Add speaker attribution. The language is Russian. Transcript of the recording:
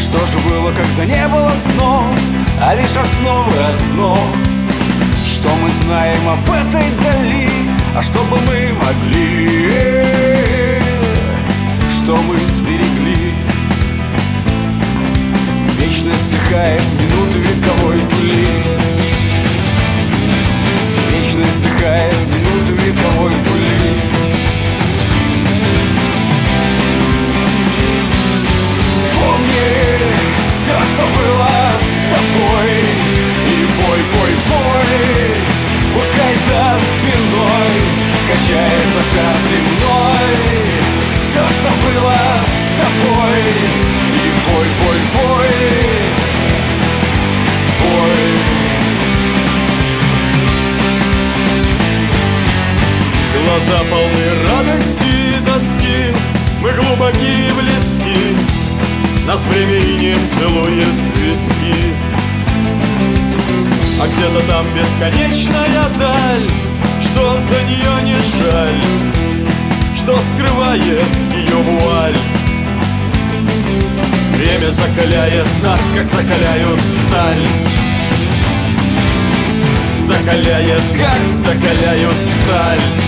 Speaker 1: Что же было, когда не было снов, а лишь основы основ? Что мы знаем об этой дали, а что бы мы могли, что мы сберегли? Вечность вдыхает минуты вековой пыли. Вечность вдыхает минуты вековой пыли. Помни все, что было с тобой, и пой, пой, пой. Пускай за спиной качается шар земной. Все, что было с тобой, и пой, пой, пой, пой.
Speaker 2: Глаза полны радости и тоски, мы глубоки и близки, нас время инеем целует в виски. А где-то там бесконечная даль, что за нее не жаль, что скрывает ее вуаль. Время закаляет нас, как закаляют сталь, закаляет, как закаляют сталь.